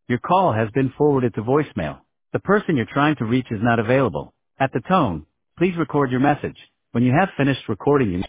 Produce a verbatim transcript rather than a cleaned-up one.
Your call has been forwarded to voicemail. The person you're trying to reach is not available. At the tone, please record your message. When you have finished recording, you